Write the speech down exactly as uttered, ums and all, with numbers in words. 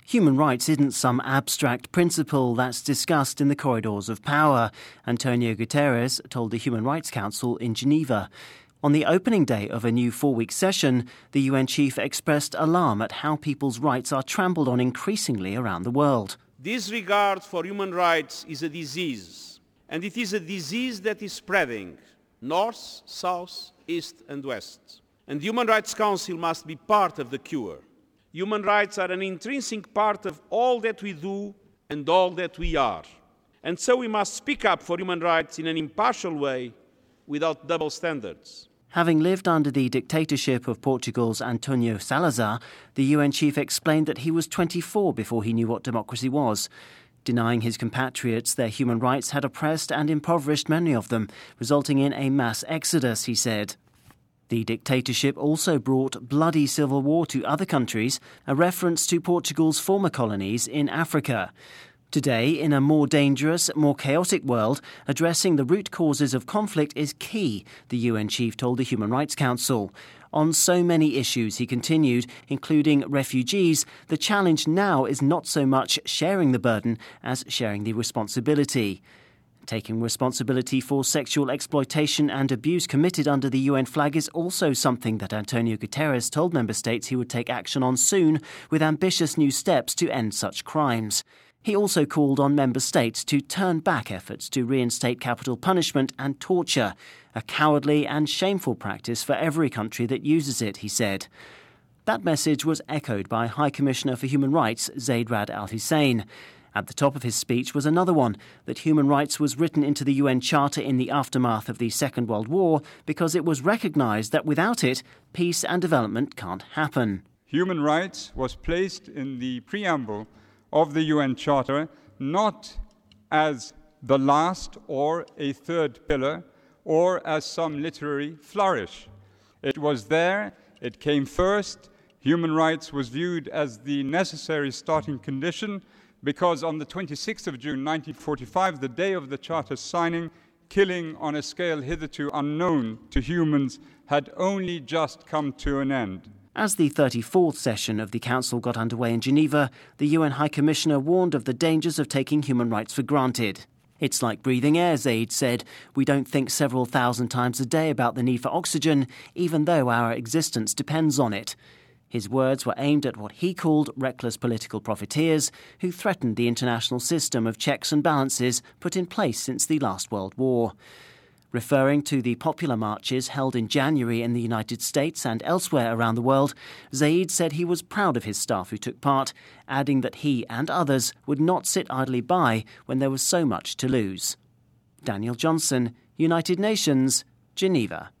Human rights isn't some abstract principle that's discussed in the corridors of power, Antonio Guterres told the Human Rights Council in Geneva. On the opening day of a new four-week session, the U N chief expressed alarm at how people's rights are trampled on increasingly around the world. Disregard for human rights is a disease, and it is a disease that is spreading north, south, east and west. And the Human Rights Council must be part of the cure. Human rights are an intrinsic part of all that we do and all that we are. And so we must speak up for human rights in an impartial way, without double standards. Having lived under the dictatorship of Portugal's António Salazar, the U N chief explained that he was twenty-four before he knew what democracy was. Denying his compatriots their human rights had oppressed and impoverished many of them, resulting in a mass exodus, he said. The dictatorship also brought bloody civil war to other countries, a reference to Portugal's former colonies in Africa. Today, in a more dangerous, more chaotic world, addressing the root causes of conflict is key, the U N chief told the Human Rights Council. On so many issues, he continued, including refugees, the challenge now is not so much sharing the burden as sharing the responsibility. Taking responsibility for sexual exploitation and abuse committed under the U N flag is also something that Antonio Guterres told member states he would take action on soon, with ambitious new steps to end such crimes. He also called on member states to turn back efforts to reinstate capital punishment and torture, a cowardly and shameful practice for every country that uses it, he said. That message was echoed by High Commissioner for Human Rights Zeid Ra'ad Al Hussein. At the top of his speech was another one, that human rights was written into the U N Charter in the aftermath of the Second World War because it was recognised that without it, peace and development can't happen. Human rights was placed in the preamble of the U N Charter not as the last or a third pillar or as some literary flourish. It was there, it came first. Human rights was viewed as the necessary starting condition because on the twenty-sixth of June nineteen forty-five, the day of the Charter's signing, killing on a scale hitherto unknown to humans had only just come to an end. As the thirty-fourth session of the Council got underway in Geneva, the U N High Commissioner warned of the dangers of taking human rights for granted. It's like breathing air, Zeid said. We don't think several thousand times a day about the need for oxygen, even though our existence depends on it. His words were aimed at what he called reckless political profiteers who threatened the international system of checks and balances put in place since the last World War. Referring to the popular marches held in January in the United States and elsewhere around the world, Zeid said he was proud of his staff who took part, adding that he and others would not sit idly by when there was so much to lose. Daniel Johnson, United Nations, Geneva.